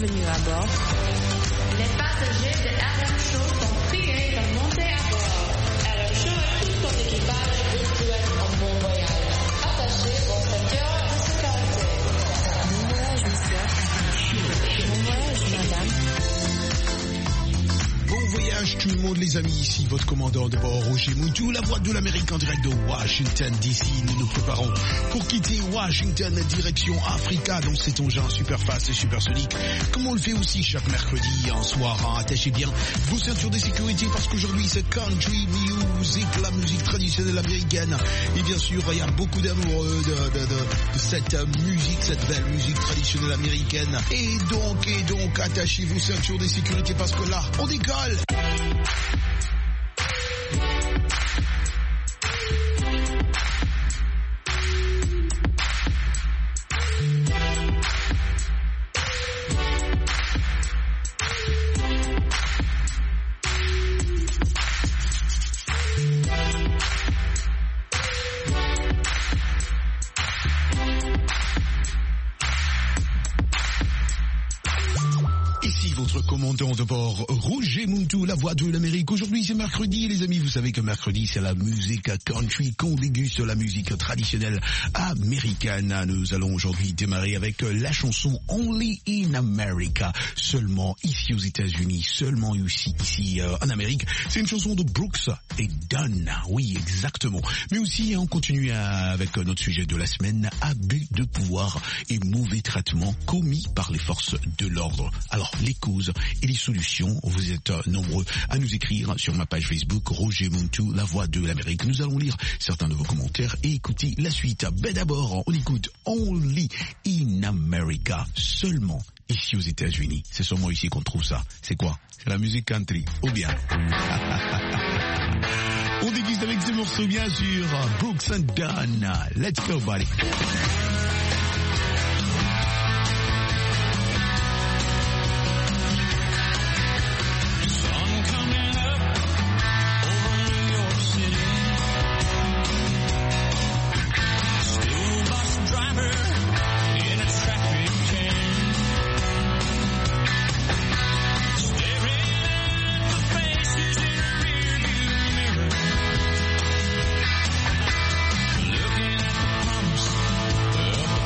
Bienvenue à bord. Les passagers de RM Show sont priés de monter à bord. RM Show et tout son équipage vous souhaitent un bon voyage. Attachez vos ceintures de sécurité. Bon voyage, monsieur. Bon voyage, madame. Bon voyage tout le monde les amis, ici votre commandant de bord Roger Moutou, la voix de l'Amérique en direct de Washington DC. Nous nous préparons pour quitter Washington direction Africa dans cet engin super fast et supersonique, comme on le fait aussi chaque mercredi en soir. Attachez bien vos ceintures de sécurité parce qu'aujourd'hui c'est country music, la musique traditionnelle américaine. Et bien sûr il y a beaucoup d'amoureux de cette musique, cette belle musique traditionnelle américaine. Et donc attachez vos ceintures de sécurité parce que là on décolle. Commandant de bord Roger Moutou, la voix de l'Amérique. Aujourd'hui c'est mercredi les amis, vous savez que mercredi c'est la musique country qu'on déguste, la musique traditionnelle américaine. Nous allons aujourd'hui démarrer avec la chanson Only in America, seulement ici aux États-Unis, seulement ici en Amérique. C'est une chanson de Brooks et Dunn, oui exactement. Mais aussi on continue avec notre sujet de la semaine, abus de pouvoir et mauvais traitements commis par les forces de l'ordre. Alors les causes et les solutions, vous êtes nombreux à nous écrire sur ma page Facebook Roger Moutou, la voix de l'Amérique. Nous allons lire certains de vos commentaires et écouter la suite. Ben d'abord, on écoute Only in America, seulement ici aux États-Unis. C'est seulement ici qu'on trouve ça. C'est quoi? C'est la musique country, ou bien on déguste avec ce morceau bien sûr, Brooks and Dunn. Let's go buddy. Looking at the promise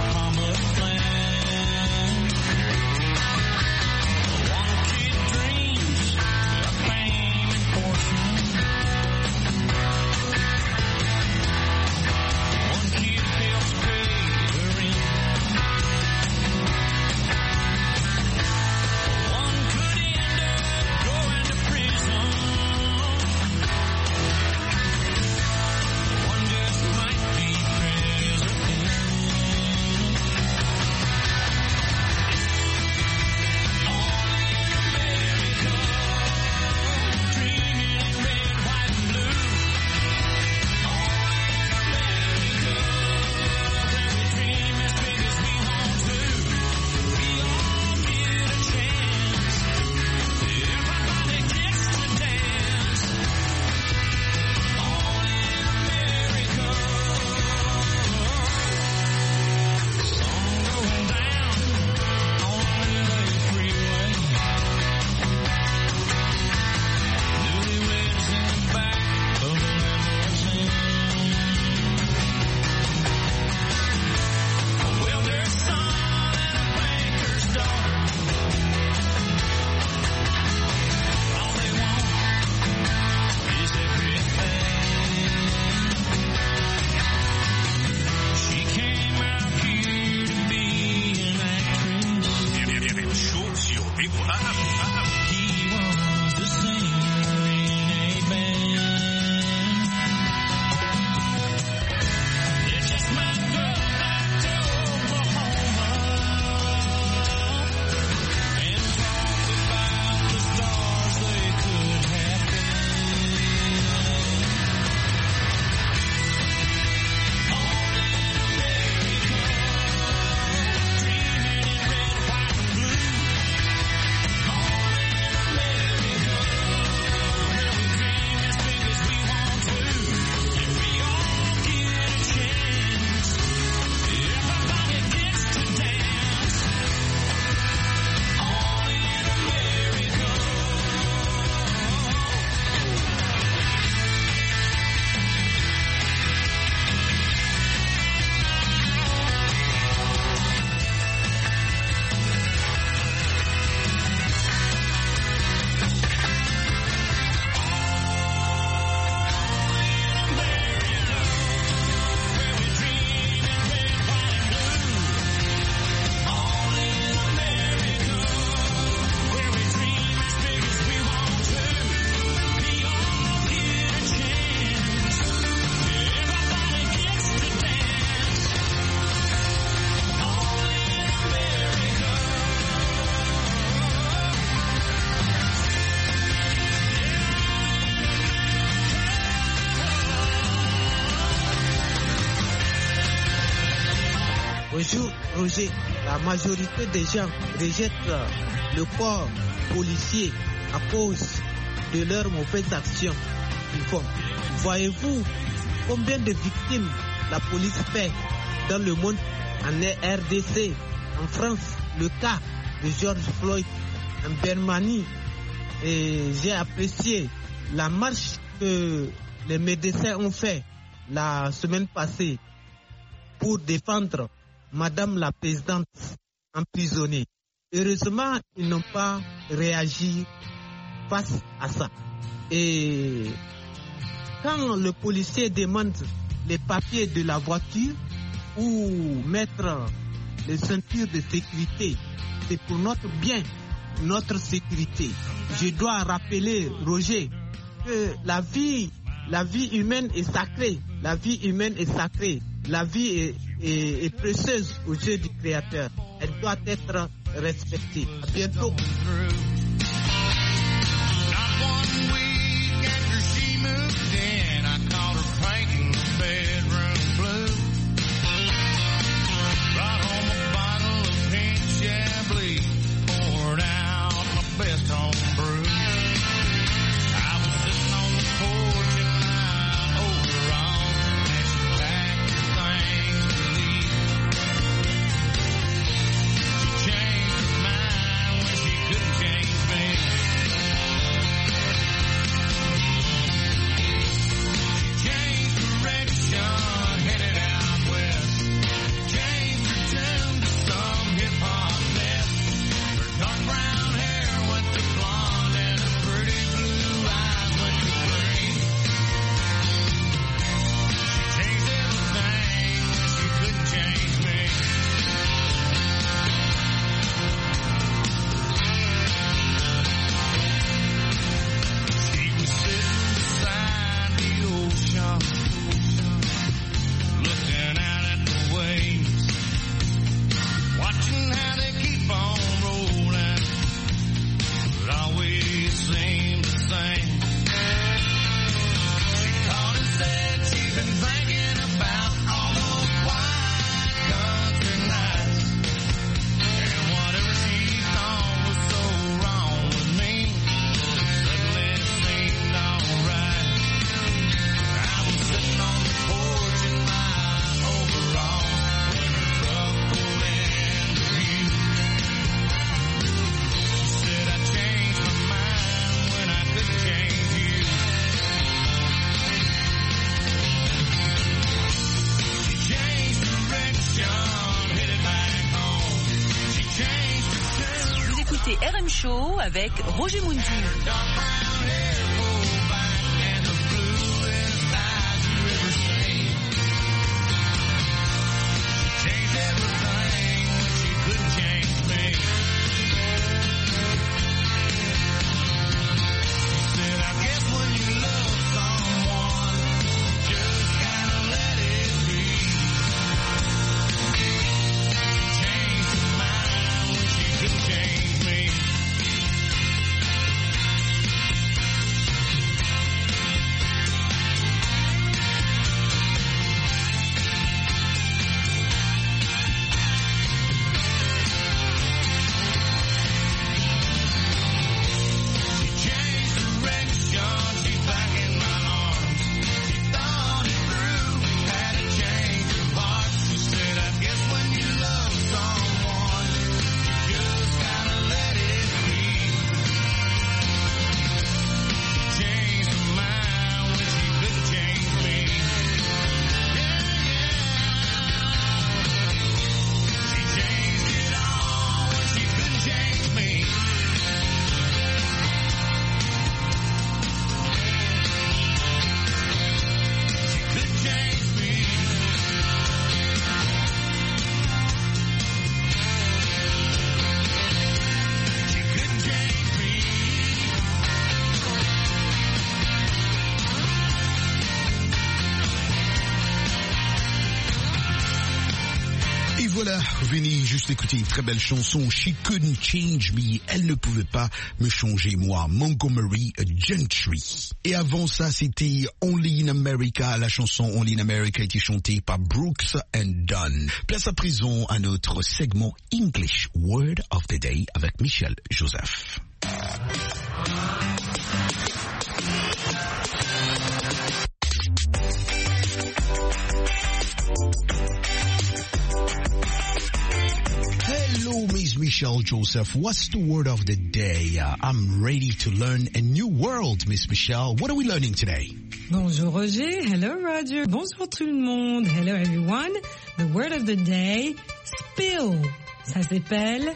Bonjour Roger, la majorité des gens rejettent le corps policier à cause de leurs mauvaises actions qu'ils font. Voyez-vous combien de victimes la police fait dans le monde, en RDC, en France, le cas de George Floyd, en Birmanie. Et j'ai apprécié la marche que les médecins ont fait la semaine passée pour défendre Madame la Présidente emprisonnée. Heureusement, ils n'ont pas réagi face à ça. Et quand le policier demande les papiers de la voiture ou mettre les ceintures de sécurité, c'est pour notre bien, notre sécurité. Je dois rappeler, Roger, que la vie humaine est sacrée. La vie humaine est sacrée. La vie est précieuse aux yeux du Créateur. Elle doit être respectée. À bientôt. RM Show avec Roger Mundi. voilà, venez juste écouter une très belle chanson, She Couldn't Change Me, elle ne pouvait pas me changer moi, Montgomery Gentry. Et avant ça, c'était Only in America, la chanson Only in America a été chantée par Brooks and Dunn. Place à présent à notre segment English Word of the Day avec Michel Joseph. Hello, Miss Michelle Joseph. What's the word of the day? I'm ready to learn a new word, Miss Michelle. What are we learning today? Bonjour Roger. Hello Roger. Bonjour tout le monde. Hello everyone. The word of the day, spill. Ça s'appelle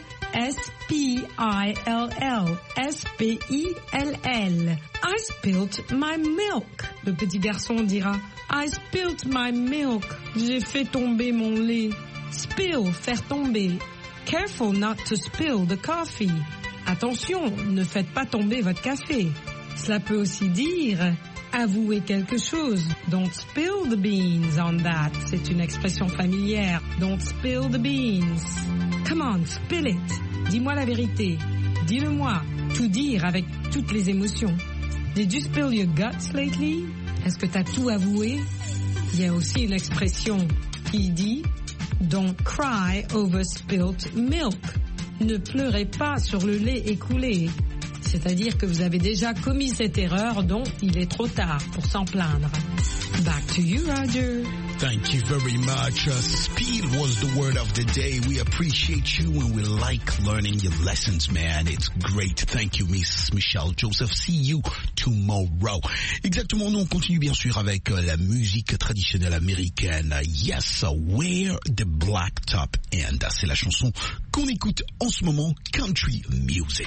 S-P-I-L-L. S-P-I-L-L. I spilt my milk. Le petit garçon dira, I spilt my milk. J'ai fait tomber mon lait. Spill, faire tomber. Careful not to spill the coffee. Attention, ne faites pas tomber votre café. Cela peut aussi dire avouer quelque chose. Don't spill the beans on that. C'est une expression familière. Don't spill the beans. Come on, spill it. Dis-moi la vérité. Dis-le-moi. Tout dire avec toutes les émotions. Did you spill your guts lately? Est-ce que t'as tout avoué? Il y a aussi une expression qui dit Don't cry over spilt milk. Ne pleurez pas sur le lait écoulé. C'est-à-dire que vous avez déjà commis cette erreur, donc il est trop tard pour s'en plaindre. Back to you, Roger. Thank you very much. Speed was the word of the day. We appreciate you and we like learning your lessons, man. It's great. Thank you, Miss Michelle Joseph. See you tomorrow. Exactement, nous on continue bien sûr avec la musique traditionnelle américaine. Yes, Where the Blacktop End. C'est la chanson qu'on écoute en ce moment, country music.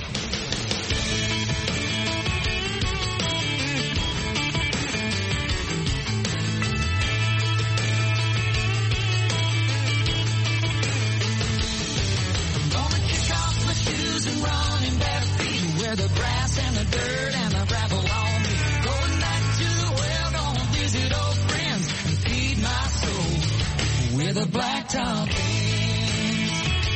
The grass and the dirt and the gravel on me. Going back to the well, gonna visit old friends and feed my soul where the blacktop ends.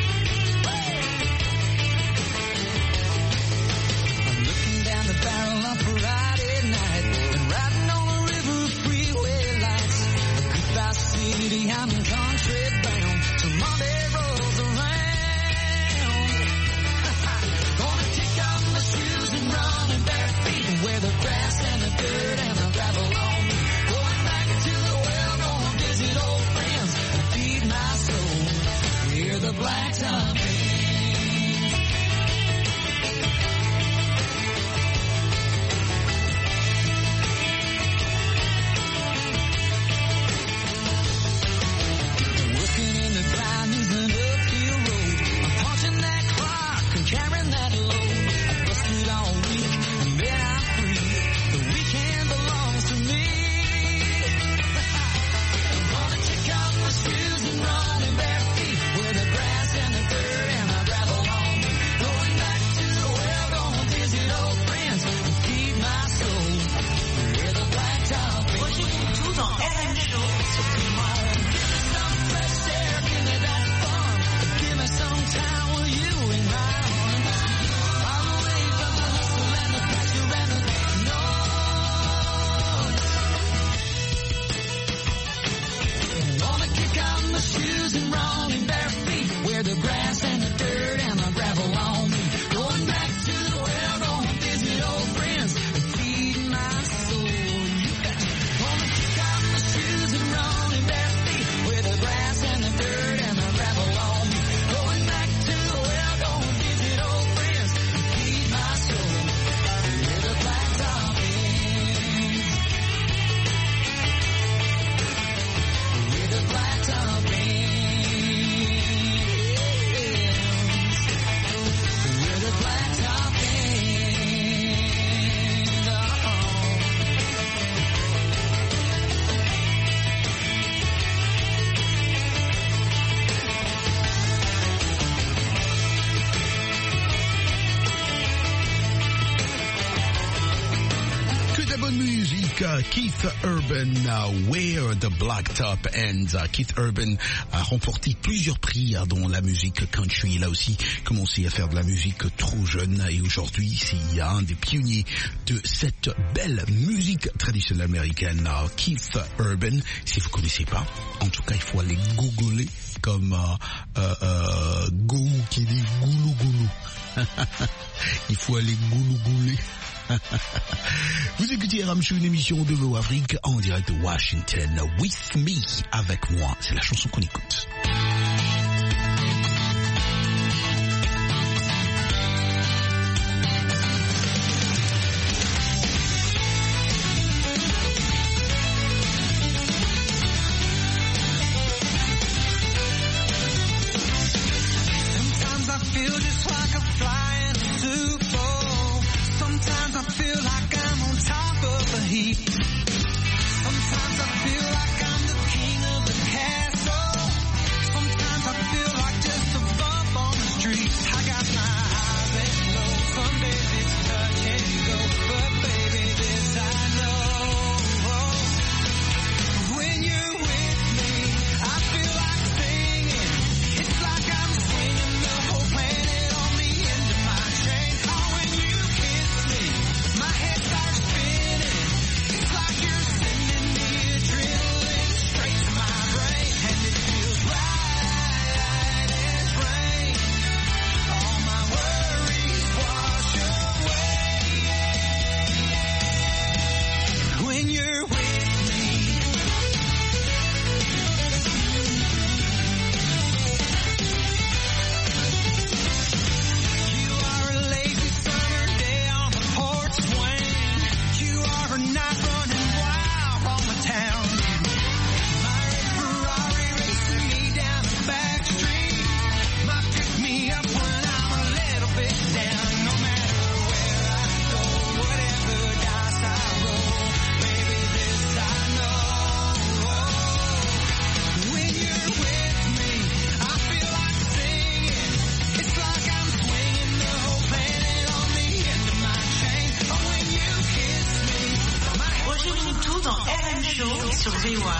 I'm looking down the barrel of Friday night and riding on the river freeway lights. Goodbye city, I'm country bound till Monday rolls around. Shoes and running bare feet where the grass and the dirt and the gravel on me. Going back to the well, gonna visit old friends and feed my soul Que de la bonne musique. Keith Urban, Where the Blacktop Ends. Keith Urban a remporté plusieurs prix dans la musique country. Il a aussi commencé à faire de la musique trop jeune et aujourd'hui c'est un des pionniers de cette belle musique traditionnelle américaine. Keith Urban, si vous connaissez pas, en tout cas il faut aller googler comme Go qui dit goulou goulou. Il faut aller goulou gouler. Vous écoutez Ramchou, une émission de VO Afrique en direct de Washington. With Me, avec moi, c'est la chanson qu'on écoute. Sur VOA.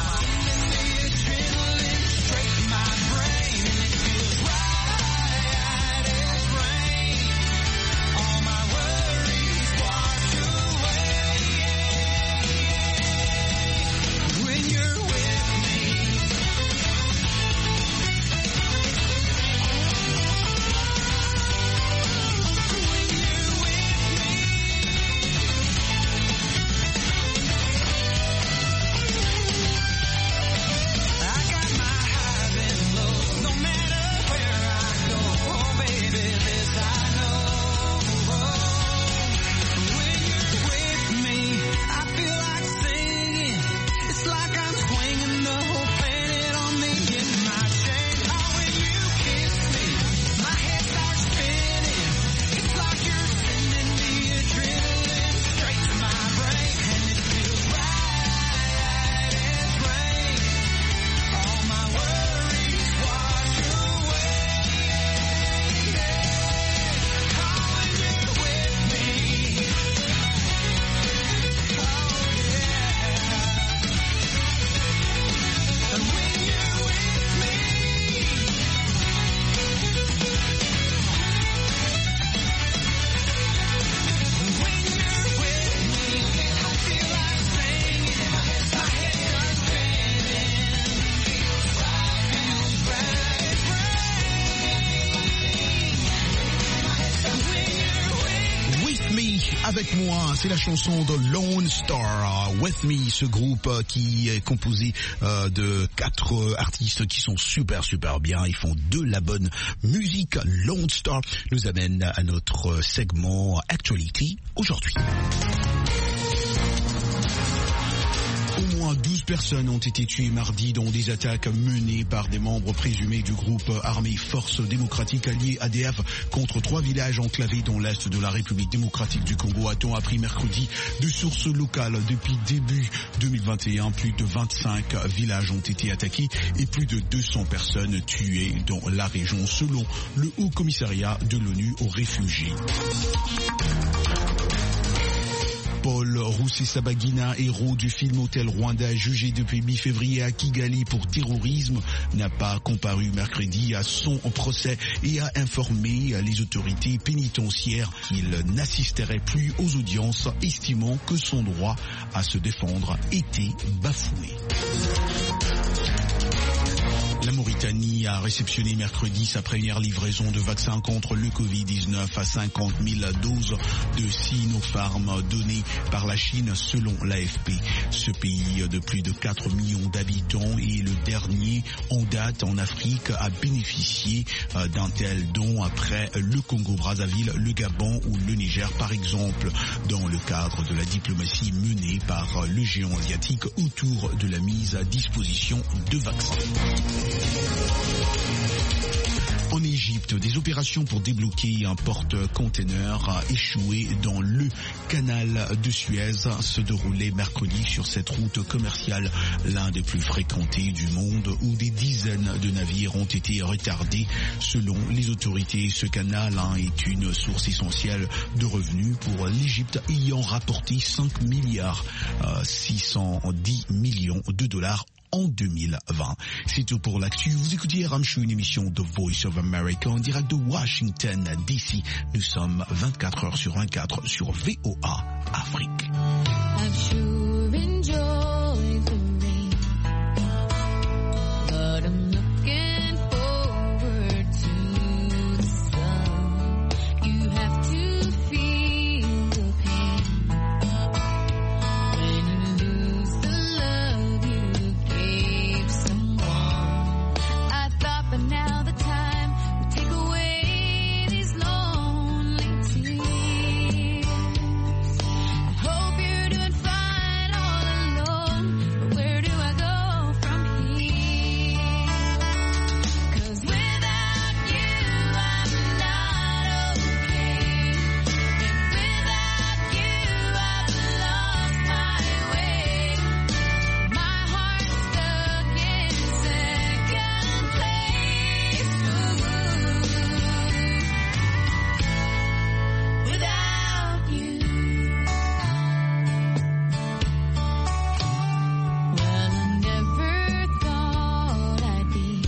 Avec moi, c'est la chanson de Lone Star, With Me, ce groupe qui est composé de 4 artistes qui sont super bien, ils font de la bonne musique. Lone Star nous amène à notre segment Actuality aujourd'hui. Au moins 12 personnes ont été tuées mardi dans des attaques menées par des membres présumés du groupe armé Forces démocratiques alliées ADF contre 3 villages enclavés dans l'est de la République démocratique du Congo, a-t-on appris mercredi de sources locales. Depuis début 2021, plus de 25 villages ont été attaqués et plus de 200 personnes tuées dans la région, selon le Haut Commissariat de l'ONU aux réfugiés. Paul Rusesabagina, héros du film Hôtel Rwanda, jugé depuis mi-février à Kigali pour terrorisme, n'a pas comparu mercredi à son procès et a informé les autorités pénitentiaires qu'il n'assisterait plus aux audiences, estimant que son droit à se défendre était bafoué. La Mauritanie a réceptionné mercredi sa première livraison de vaccins contre le Covid-19 à 50 000 doses de Sinopharm données par la Chine selon l'AFP. Ce pays de plus de 4 millions d'habitants est le dernier en date en Afrique à bénéficier d'un tel don après le Congo-Brazzaville, le Gabon ou le Niger par exemple, dans le cadre de la diplomatie menée par le géant asiatique autour de la mise à disposition de vaccins. En Égypte, des opérations pour débloquer un porte-container a échoué dans le canal de Suez se déroulait mercredi sur cette route commerciale, l'un des plus fréquentés du monde, où des dizaines de navires ont été retardés. Selon les autorités, ce canal est une source essentielle de revenus pour l'Égypte, ayant rapporté 5 milliards 610 millions de dollars en 2020. C'est tout pour l'actu. Vous écoutez RM Show, une émission de Voice of America en direct de Washington DC. Nous sommes 24 heures sur 24 sur VOA Afrique. I've sure enjoyed the rain, but I'm looking forward to the sun. You have to feel the pain when you lose the love you gave someone. I thought, but now the time would take away these lonely tears. I hope you're doing fine all alone, but where do I go from here? 'Cause without you I'm not okay, and without you I've lost my way. My heart's stuck in second place. Without you. Well, I never thought I'd be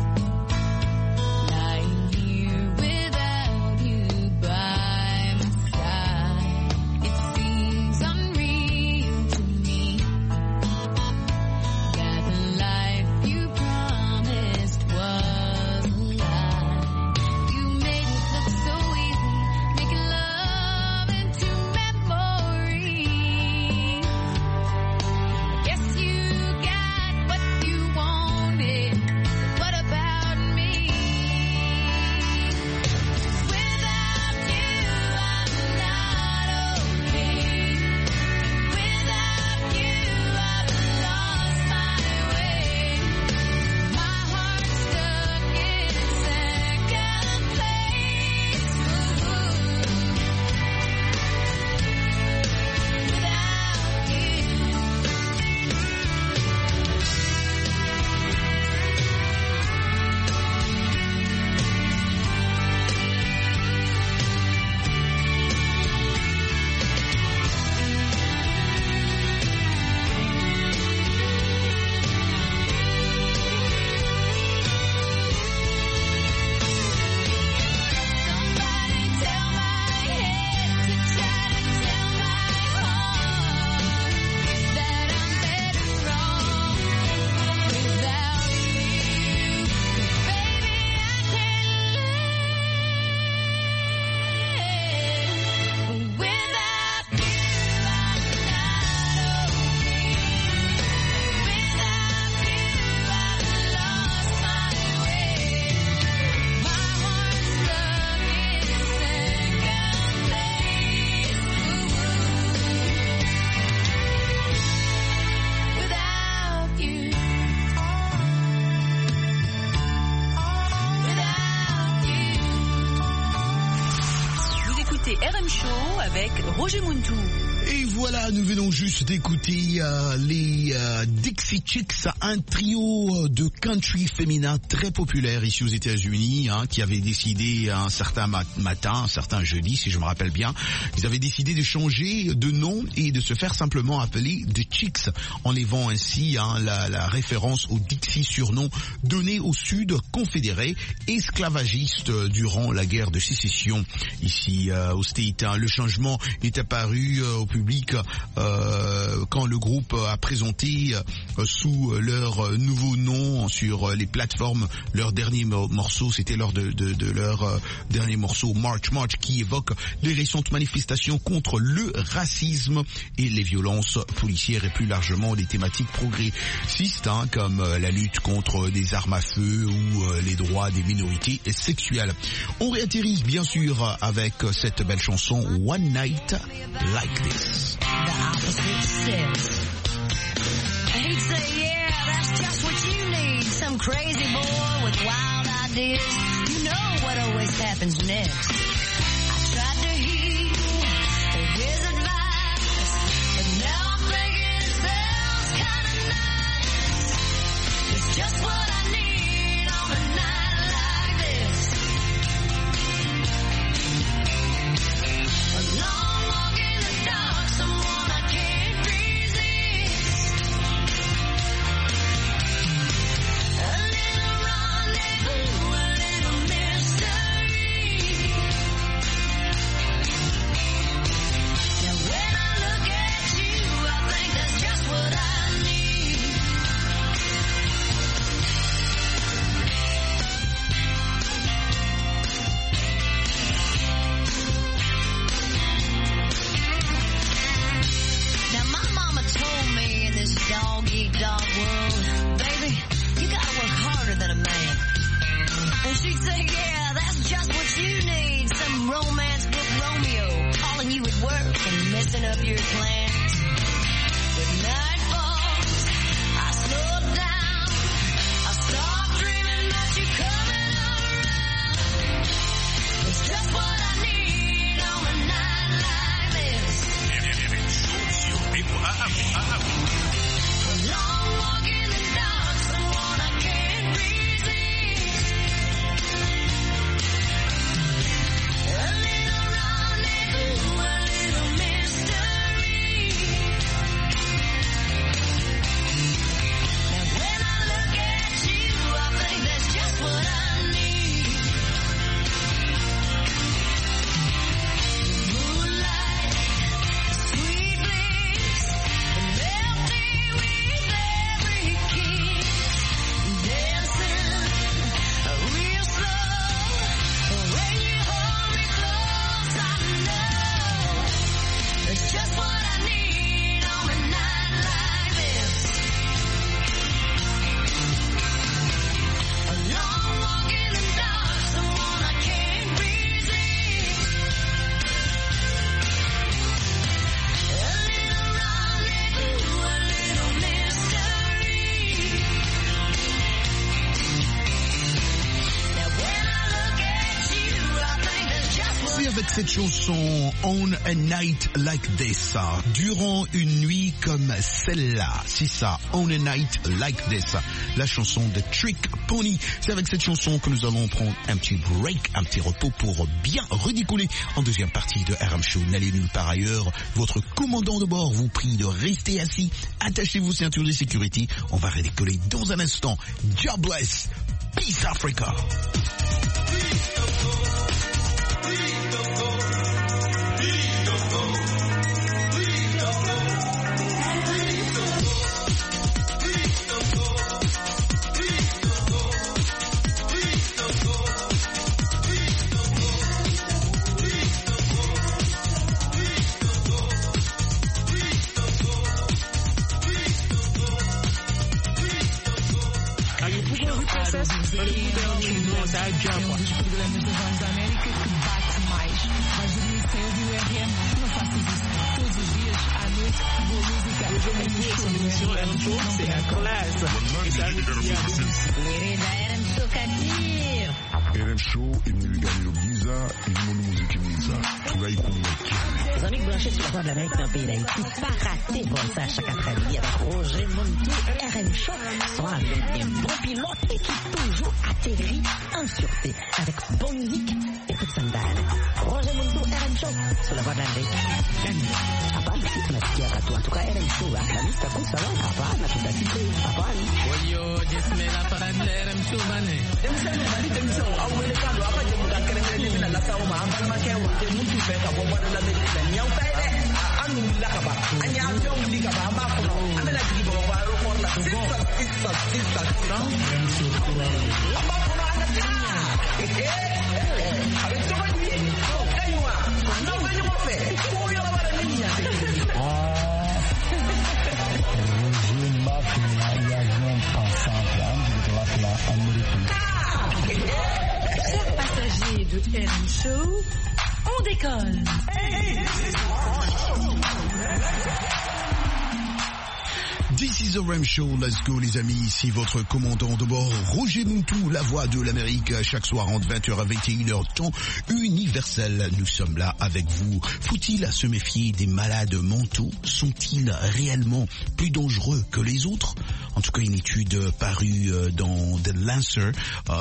lying here without you by my side. It seems unreal to me that the life you promised was a lie. You made it look so easy, making love into memories. I guess you got what you wanted, but what about me? Without you I'm not okay, without you I've lost my way. My heart's stuck in second place. Without you. Somebody tell my head to try to tell my heart that I'm better off without you. 'Cause baby I can't live without you. I'm not okay. Without you I've lost my way. My heart's stuck in second place. Without you. Without you. Vous écoutez RM Show avec Roger Muntou. Et voilà, nous venons juste d'écouter les Dixie Chicks, un trio de country féminin très populaire ici aux États-Unis, qui avait décidé un certain matin, un certain jeudi, si je me rappelle bien, ils avaient décidé de changer de nom et de se faire simplement appeler The Chicks, enlevant ainsi la référence au Dixie, surnom donné au Sud confédéré, esclavagiste durant la guerre de sécession ici au State. Le changement est apparu au public quand le groupe a présenté sous leur nouveau nom sur les plateformes leur dernier morceau. C'était lors de leur dernier morceau March March, qui évoque les récentes manifestations contre le racisme et les violences policières et plus largement des thématiques progressistes comme la lutte contre des armes à feu ou les droits des minorités sexuelles. On réatterrit bien sûr avec cette belle chanson One Night Like This. The opposite sex. He'd say, yeah, that's just what you need. Some crazy boy with wild ideas. You know what always happens next. I tried to heed his advice, but now I'm thinking it sounds kind of nice. It's just what I need on a night like this. A long walk in the dark, someone I can't resist. A little rendezvous, a little mystery. Now when I look at you, I think that's just what I need. Now my mama told me in this dog-eat-dog world, baby, you gotta work harder than a man. And she'd say, yeah, that's just what you need. Some romance book Romeo calling you at work and messing up your plans. But night falls, I slow down, I stop dreaming about you coming around. It's just what I need on a night like this. A long walk in the dark, someone I can't resist. A little rendezvous, a little mystery. Now when I look at you, I think that's just what I need. Moonlight, sweet bliss, melting with every kiss, dancing real slow. When you hold me close, I know it's just what I need on a night like this. A long walk in the dark, someone I can't resist. A little rendezvous, a little mystery. Now when I look at you, I think that's just what C'est avec cette chanson On a Night Like This, durant une nuit comme celle-là, c'est ça, On a Night Like This, la chanson de Trick Pony. C'est avec cette chanson que nous allons prendre un petit break, un petit repos pour bien redécoller en deuxième partie de RM Show. N'allez nulle part ailleurs, votre commandant de bord vous prie de rester assis, attachez vos ceintures de sécurité, on va redécoller dans un instant. God bless, Peace Africa. Ladies, I am so kadir. RM Show est venu gagner le 10 mundo muziki mwiza turayikumbukiye. Les amis branchés sur la voie de l'Amérique dans le pays d'Haïti, pas rater bon ça chaque après-midi avec Roger Montou RM Show. Soit avec un bon pilote et qui toujours atterrit en sûreté avec bonne musique et toute sandale. Roger Montou RM Show sur la voie de l'Amérique. Hapana, si tunasikia watu watuka RM Show, kabisa kusawa hapana, tutasikia hapana. Oyo, jesmela para RM Show bane. Demsano bali demsano awele kando apa je muda kere ni na sawo ma ambal ma kewa je mutu fe ka bo wala la medina nyaw tay de anu la ka ba anya fe on li ka ba ma ko ana la ji bo ba ro ko la sista la ba ko na ta avec to ba ni aywa no ba ni mo fe ko yo la ba ni ya Chers passagers de RM Show, on décolle. This is the RM Show, let's go les amis, ici votre commandant de bord, Roger Montou, la voix de l'Amérique, chaque soir entre 20h à 21h, temps universel, nous sommes là avec vous. Faut-il se méfier des malades mentaux? Sont-ils réellement plus dangereux que les autres? En tout cas, une étude parue dans The Lancer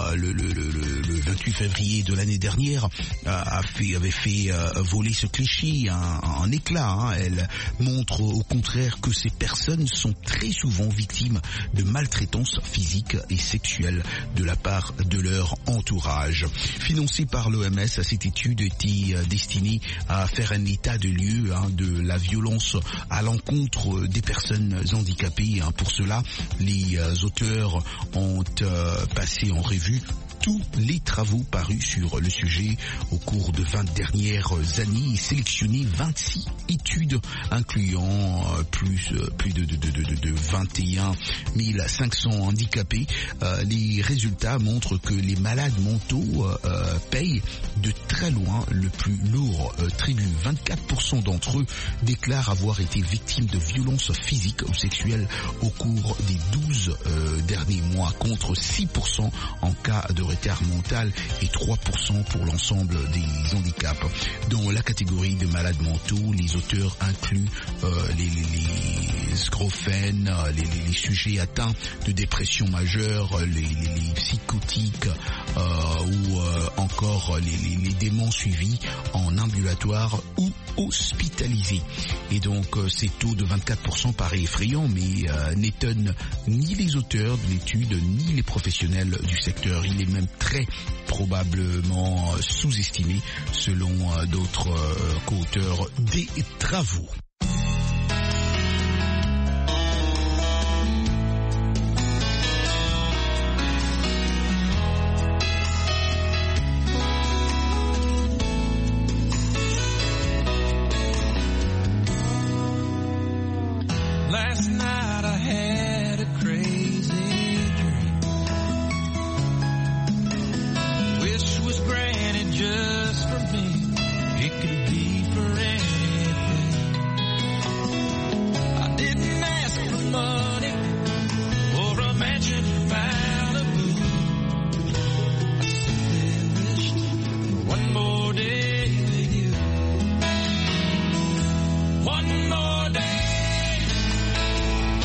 le 28 février de l'année dernière avait fait voler ce cliché en éclat. Elle montre au contraire que ces personnes sont très souvent victimes de maltraitance physique et sexuelle de la part de leur entourage. Financée par l'OMS, cette étude était destinée à faire un état de lieu de la violence à l'encontre des personnes handicapées. Pour cela, les auteurs ont passé en revue tous les travaux parus sur le sujet au cours de 20 dernières années et sélectionné 26 études incluant plus de 21 500 handicapés. Les résultats montrent que les malades mentaux payent de très loin le plus lourd tribut. 24% d'entre eux déclarent avoir été victimes de violences physiques ou sexuelles au cours des 12 derniers mois, contre 6% en cas de retard mental et 3% pour l'ensemble des handicaps. Dans la catégorie de malades mentaux, les auteurs incluent les schizophrènes, les sujets atteints de dépression majeure, les psychotiques ou encore les déments suivis en ambulatoire ou hospitalisés. Et donc ces taux de 24% paraît effrayant, mais n'étonne ni les auteurs de l'étude ni les professionnels du secteur. Il est même très probablement sous-estimé selon d'autres co-auteurs des travaux. Last night I had a crazy dream. Wish was granted just for me. It could be for anything. I didn't ask for money or a mansion in Malibu. I simply wished for one more day with you. One more day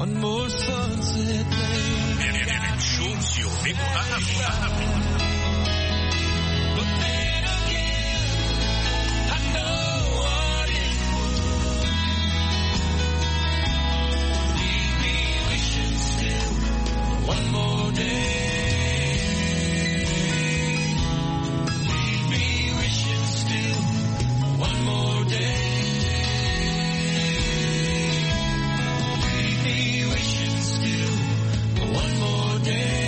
one more sunset lane. RM Show sur Mémoire Afrique. But then again, I know what it would. Leave me wishing still one more day. Leave me wishing still one more day. Leave me wishing still one more day.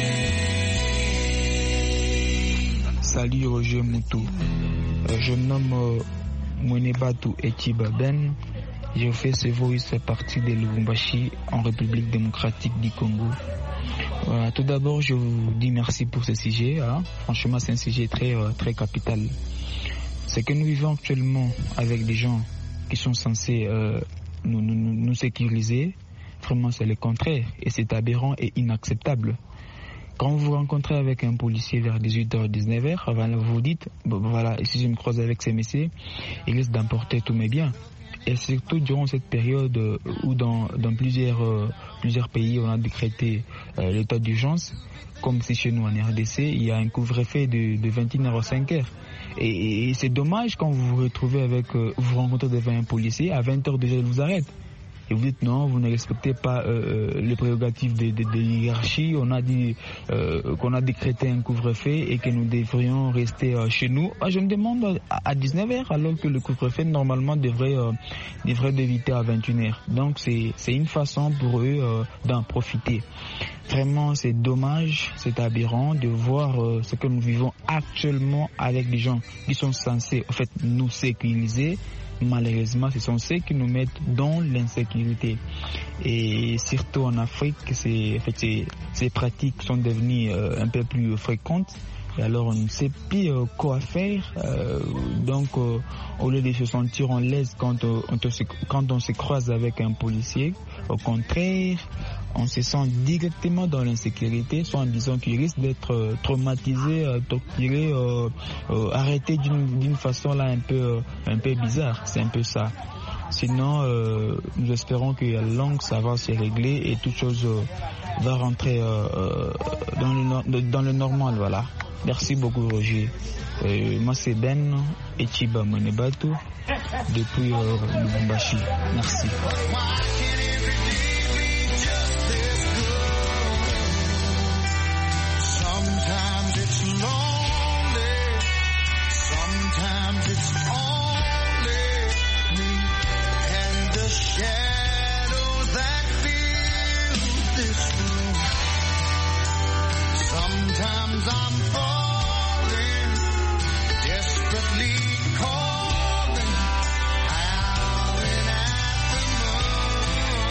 Salut Roger Moutou. Je me nomme Mwenebatu Etiba Ben. Je fais ce voice à partir de Lubumbashi en République démocratique du Congo. Voilà, tout d'abord, je vous dis merci pour ce sujet. Hein. Franchement, c'est un sujet très capital. Ce que nous vivons actuellement avec des gens qui sont censés nous sécuriser, vraiment c'est le contraire. Et c'est aberrant et inacceptable. Quand vous vous rencontrez avec un policier vers 18h, 19h, vous vous dites, voilà, si je me croise avec ces messieurs, ils risquent d'emporter tous mes biens. Et surtout durant cette période où dans plusieurs pays on a décrété l'état d'urgence, comme si chez nous en RDC, il y a un couvre-feu de 21h à 5h. Et c'est dommage quand vous vous retrouvez vous rencontrez devant un policier, à 20h déjà il vous arrête. Et vous dites non, vous ne respectez pas les prérogatives de hiérarchie. On a dit qu'on a décrété un couvre-feu et que nous devrions rester chez nous. Je me demande à 19h alors que le couvre-feu normalement devrait d'éviter à 21h. Donc c'est une façon pour eux d'en profiter. Vraiment c'est dommage, c'est aberrant de voir ce que nous vivons actuellement avec des gens qui sont censés en fait nous sécuriser. Malheureusement, ce sont ceux qui nous mettent dans l'insécurité. Et surtout en Afrique, ces pratiques sont devenues un peu plus fréquentes. Et alors, on ne sait plus quoi faire. Donc, au lieu de se sentir en l'aise quand on se croise avec un policier, au contraire, on se sent directement dans l'insécurité, soit en disant qu'il risque d'être traumatisé, torturé, arrêté d'une façon là un peu bizarre. C'est un peu ça. Sinon, nous espérons que à longue ça va se régler et toute chose va rentrer dans le normal, voilà. Merci beaucoup Roger. Moi c'est Ben Etiba Mwenebatu depuis Lubumbashi. Merci. Sometimes it's lonely, sometimes it's only me and the shadows that fill this room. Sometimes I'm falling, desperately calling, howling at the moon.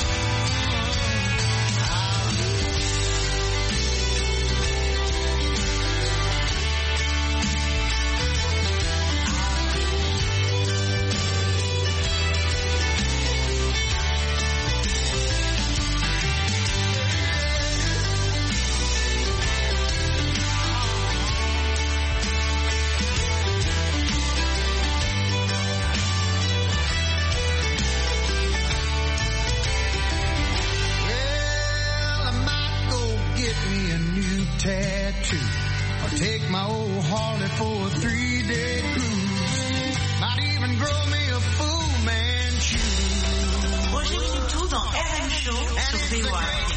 Tattoo, or take my old Harley for a 3-day cruise. Might even grow me a Fu Manchu. Roger Moutou dans RM Show sur VOA.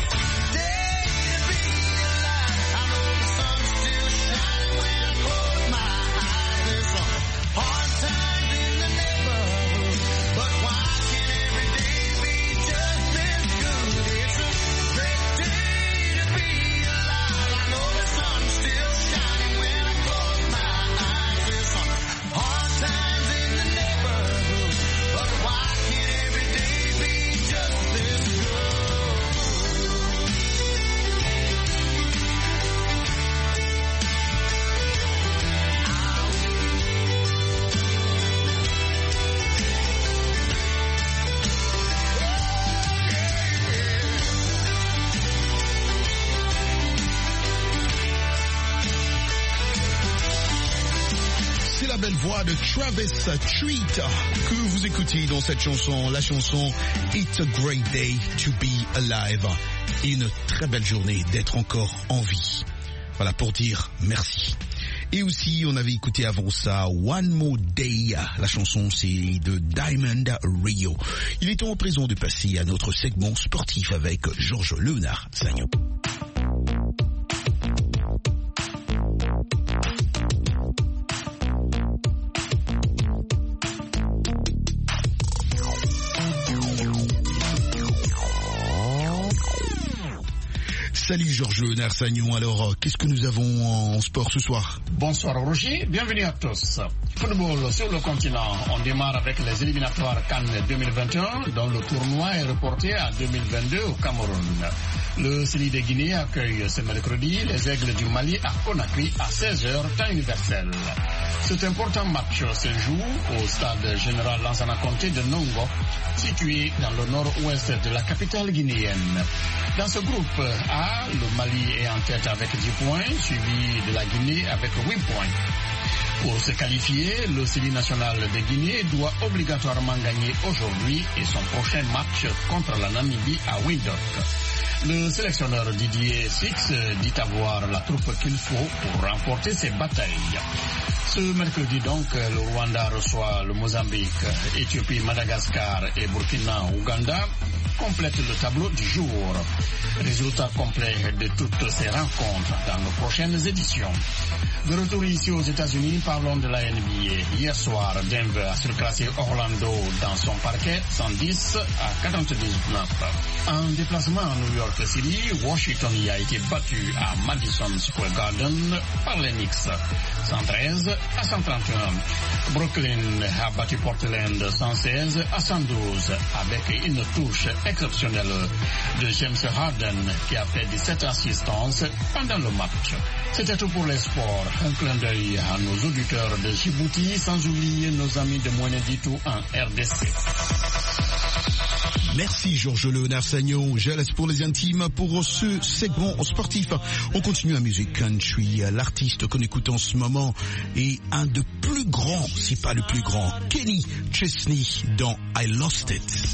voix de Travis Tritt que vous écoutez dans cette chanson, la chanson It's a Great Day to Be Alive. Une très belle journée d'être encore en vie. Voilà pour dire merci. Et aussi, on avait écouté avant ça One More Day. La chanson, c'est de Diamond Rio. Il est temps à présent de passer à notre segment sportif avec Georges Léonard Sagnon. Salut Georges Léonard Sagnon, alors qu'est-ce que nous avons en sport ce soir? Bonsoir Roger, bienvenue à tous. Football sur le continent, on démarre avec les éliminatoires Cannes 2021 dont le tournoi est reporté à 2022 au Cameroun. Le CELI de Guinée accueille ce mercredi les Aigles du Mali à Conakry à 16h temps universel. Cet important match se joue au stade général Lansana Conté de Nongo, situé dans le nord-ouest de la capitale guinéenne. Dans ce groupe A, le Mali est en tête avec 10 points, suivi de la Guinée avec 8 points. Pour se qualifier, le CELI national de Guinée doit obligatoirement gagner aujourd'hui et son prochain match contre la Namibie à Windhoek. Le sélectionneur Didier Six dit avoir la troupe qu'il faut pour remporter ces batailles. Ce mercredi donc, le Rwanda reçoit le Mozambique, Éthiopie, Madagascar et Burkina-Ouganda complètent le tableau du jour. Résultat complet de toutes ces rencontres dans nos prochaines éditions. De retour ici aux États-Unis, parlons de la NBA. Hier soir, Denver a surclassé Orlando dans son parquet 110 à 99. En déplacement à New York City, Washington y a été battu à Madison Square Garden par les Knicks 113 à 131. Brooklyn a battu Portland 116 à 112 avec une touche exceptionnelle de James Harden qui a fait 17 assistances pendant le match. C'était tout pour les sports. Un clin d'œil à nos auditeurs de Djibouti, sans oublier nos amis de Moueneditou en RDC. Merci Georges Léonard Sagnon. Je laisse pour les intimes pour ce segment sportif. On continue à musique country. L'artiste qu'on écoute en ce moment est un des plus grands, si pas le plus grand, Kenny Chesney dans I Lost It.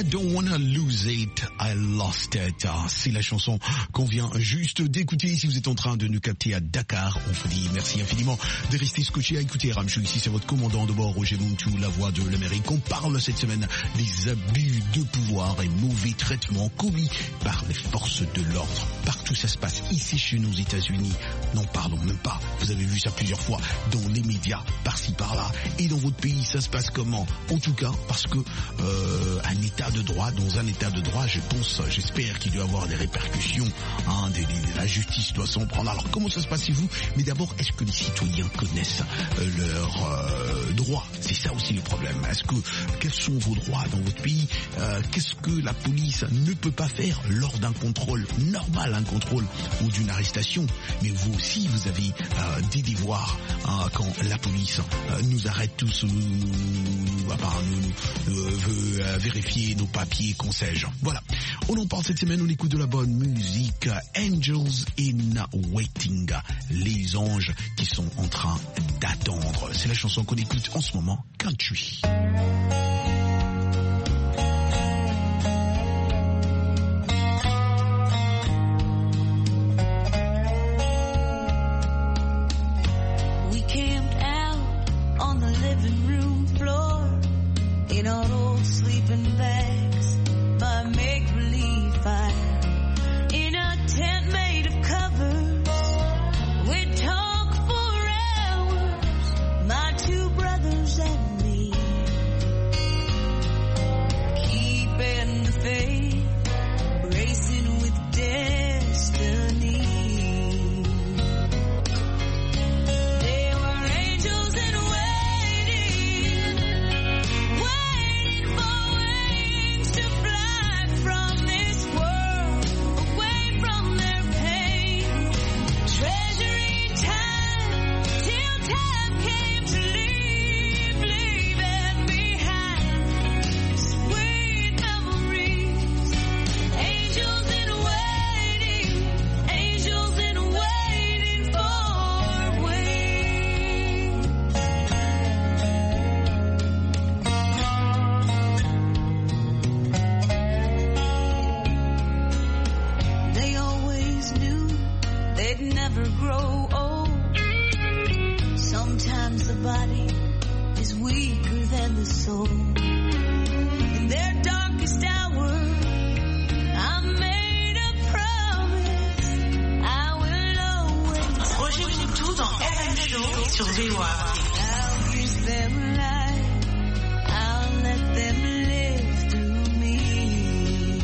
don't wanna lose it, I lost it. C'est la chanson qu'on vient juste d'écouter. Si vous êtes en train de nous capter à Dakar, on vous dit merci infiniment de rester scotché à écouter RM Show. Ici, c'est votre commandant de bord, Roger Muntu, la voix de l'Amérique. On parle cette semaine des abus de pouvoir et mauvais traitements commis par les forces de l'ordre. Partout ça se passe. Ici, chez nous, aux États-Unis, n'en parlons même pas. Vous avez vu ça plusieurs fois dans les médias, par-ci, par-là. Et dans votre pays, ça se passe comment? En tout cas, parce que un état de droit, dans un état de droit, j'espère qu'il doit avoir des répercussions, la justice doit s'en prendre. Alors comment ça se passe chez vous? Mais d'abord, est-ce que les citoyens connaissent leurs droits? C'est ça aussi le problème. Quels sont vos droits dans votre pays? Qu'est-ce que la police ne peut pas faire lors d'un contrôle normal, un contrôle ou d'une arrestation? Mais vous aussi, vous avez des devoirs quand la police nous arrête tous, veut vérifier nos papiers, qu'on sais-je. Voilà. On en parle cette semaine, on écoute de la bonne musique. Angels in Waiting. Les anges qui sont en train d'attendre. C'est la chanson qu'on écoute en ce moment, Country. We camped out on the living room floor in our old sleeping bags by make-believe fire in a tent made of covers. We'd talk for hours, my two brothers and me, keeping the faith, racing with destiny. They were angels in waiting, waiting for wings to fly from this world, away from their pain, treasuring time till time came to leave, leaving behind sweet memories. Angels in waiting, angels in waiting for wings. They always knew they'd never grow old. Sometimes the body is weaker than the soul. In their darkest hour, I made a promise I will always. Roger Muntu dans RM Show sur VOA. I'll give them life, I'll let them live through me.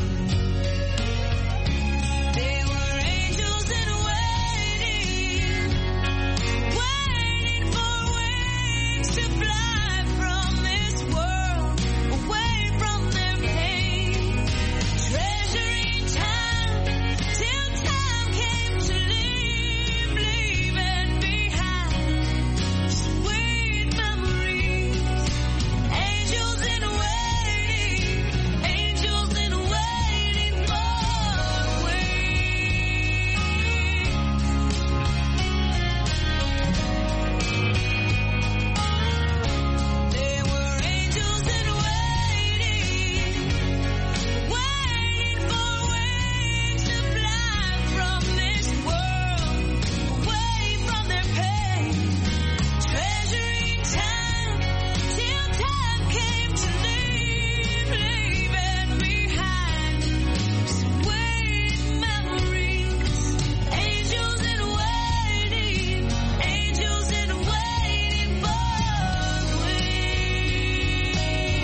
They were angels in waiting, waiting for wings to fly from this world, away from their pain, treasuring time till time came to leave, leaving behind sweet memories. Angels in waiting, angels in waiting for wings. There were angels in waiting, waiting for wings to fly from this world, away from their pain, treasuring time till time came to leave, leaving behind sweet memories. Angels in waiting, angels in waiting for wings.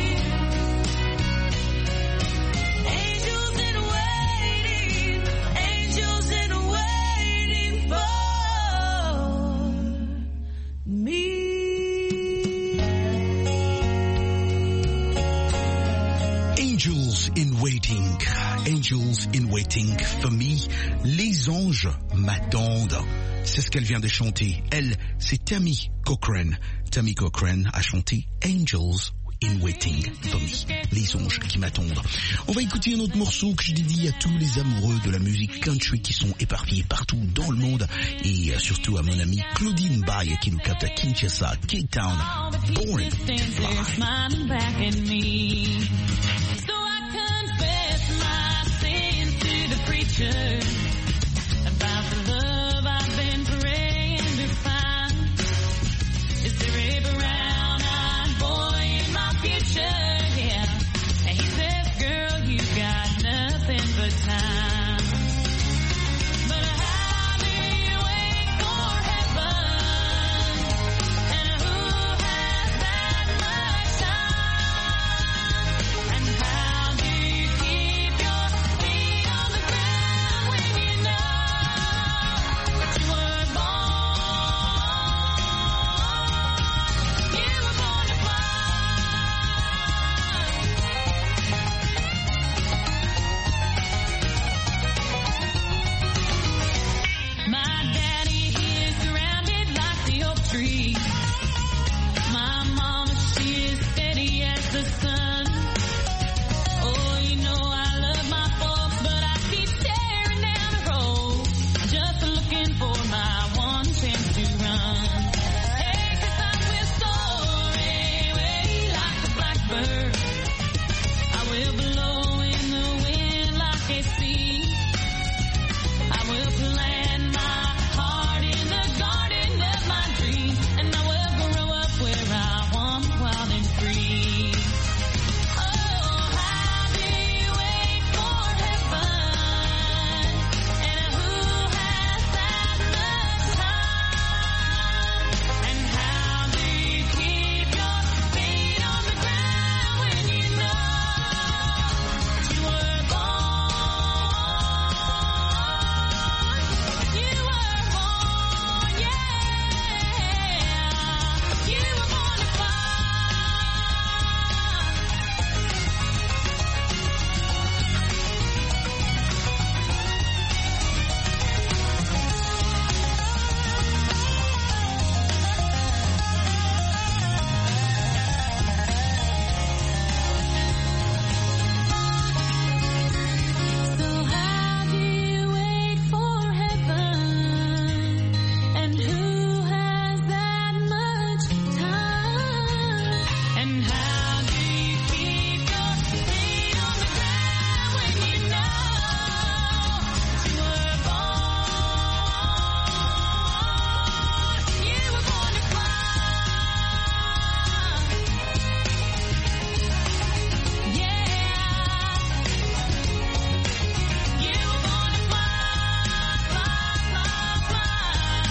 Angels in waiting, angels in waiting for me. Angels in waiting, angels in waiting for me. Les anges m'attendent. C'est ce qu'elle vient de chanter. Elle, c'est Tammy Cochrane. Tammy Cochrane a chanté Angels in waiting for me. Les anges qui m'attendent. On va écouter un autre morceau que je dédie à tous les amoureux de la musique country qui sont éparpillés partout dans le monde et surtout à mon amie Claudine Baye qui nous capte à Kinshasa, Cape Town, Born to Fly. Smiling back at me, so I free. My mama, she is steady as the sun. Oh, you know I love my folks, but I keep staring down the road, just looking for my one chance to run. Hey, 'cause I will soar away like a blackbird. I will blow in the wind like a sea. I will plant my heart in the garden of my dreams, and I will grow up where I want, wild and free. Oh, how do you wait for heaven? And who has that much time? And how do you keep your feet on the ground when you know you were born? You were born, yeah. You were born to fly. So how do you wait for heaven? And who has that much time? And how do you keep your feet on the ground when you know you were born? You were born to fly. Yeah. You were born to fly, fly, fly, fly.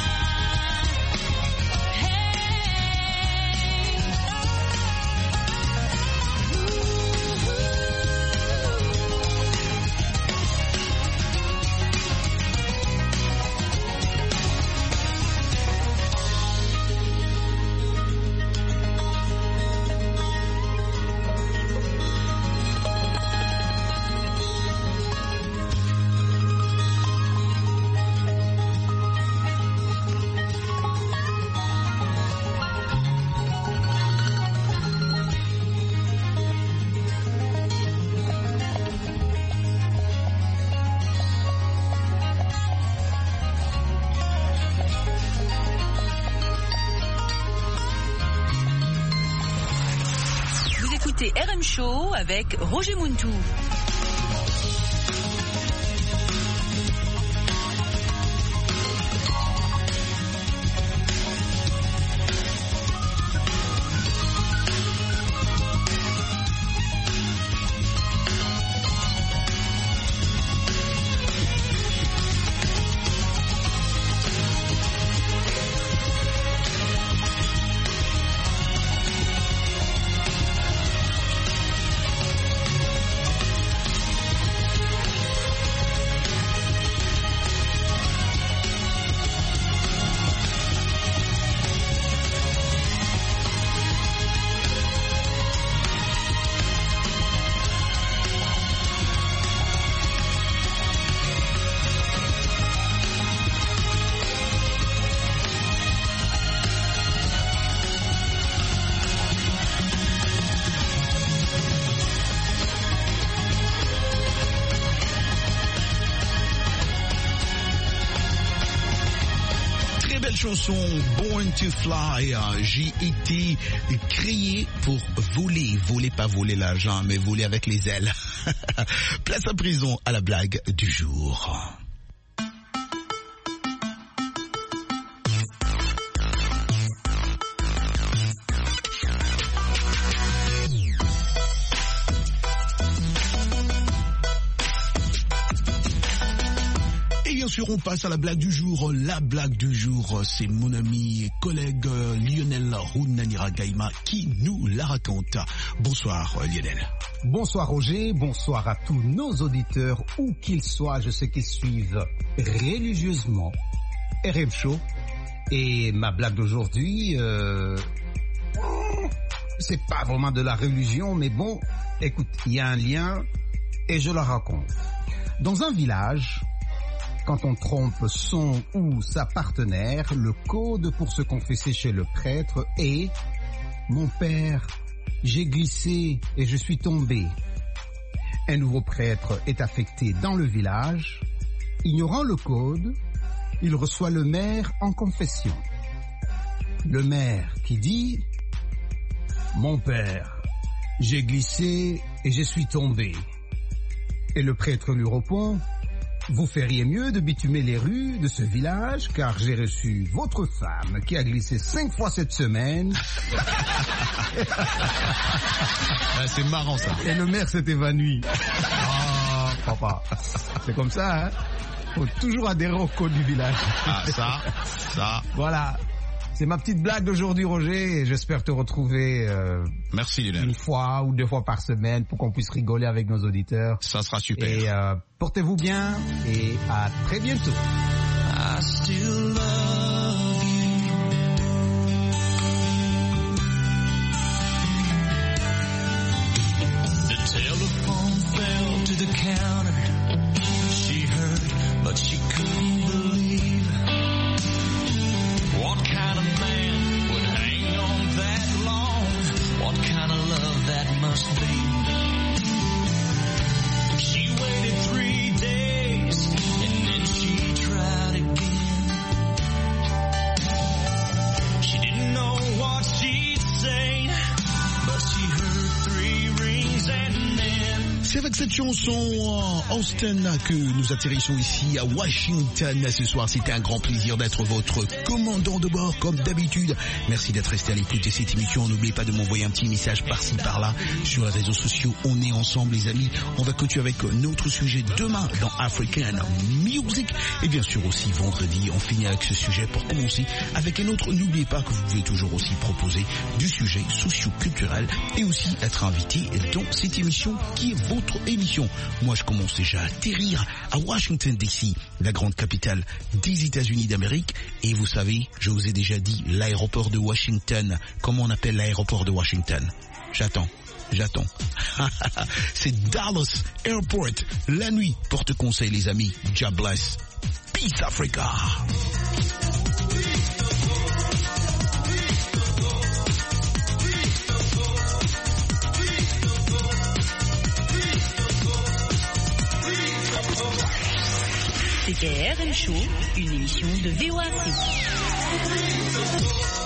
Vous écoutez RM Show avec Roger Muntou. Belle chanson, Born to Fly. J'ai été créé pour voler pas voler l'argent, mais voler avec les ailes. Place à présent à la blague du jour. Bien sûr, on passe à la blague du jour. La blague du jour, c'est mon ami et collègue Lionel Runanira Gaima qui nous la raconte. Bonsoir Lionel. Bonsoir Roger, bonsoir à tous nos auditeurs, où qu'ils soient, je sais qu'ils suivent religieusement RM Show. Et ma blague d'aujourd'hui, c'est pas vraiment de la religion, mais bon, écoute, il y a un lien et je la raconte. Dans un village, Quand on trompe son ou sa partenaire, le code pour se confesser chez le prêtre est « Mon père, j'ai glissé et je suis tombé ». Un nouveau prêtre est affecté dans le village. Ignorant le code, il reçoit le maire en confession. Le maire qui dit « Mon père, j'ai glissé et je suis tombé ». Et le prêtre lui répond « Vous feriez mieux de bitumer les rues de ce village car j'ai reçu votre femme qui a glissé 5 fois cette semaine. » C'est marrant ça. Et le maire s'est évanoui. Ah, papa, c'est comme ça, hein. Faut toujours adhérer au code du village. Ah, ça. Voilà. C'est ma petite blague d'aujourd'hui, Roger, et j'espère te retrouver merci, Lionel. Une fois ou 2 fois par semaine pour qu'on puisse rigoler avec nos auditeurs. Ça sera super. Et portez-vous bien et à très bientôt. I still love you. The telephone fell to the counter. She heard, but she couldn't believe. What kind of man would hang on that long? What kind of love that must be? She waited 3 days and then she tried again. She didn't know what she'd say, but she heard 3 rings and then. C'est avec cette chanson Austin que nous atterrissons ici à Washington ce soir. C'était un grand plaisir d'être votre commandant de bord comme d'habitude. Merci d'être resté à l'écoute de cette émission. N'oubliez pas de m'envoyer un petit message par-ci par-là sur les réseaux sociaux. On est ensemble les amis. On va continuer avec notre sujet demain dans African Music. Et bien sûr aussi vendredi on finit avec ce sujet pour commencer avec un autre. N'oubliez pas que vous pouvez toujours aussi proposer du sujet socio-culturel et aussi être invité dans cette émission qui est votre émission. Moi, je commence déjà à atterrir à Washington DC, la grande capitale des États-Unis d'Amérique. Et vous savez, je vous ai déjà dit l'aéroport de Washington. Comment on appelle l'aéroport de Washington? J'attends. C'est Dallas Airport. La nuit porte conseil, les amis. God bless. Peace Africa. C'était RM Show, une émission de VOA Afrique.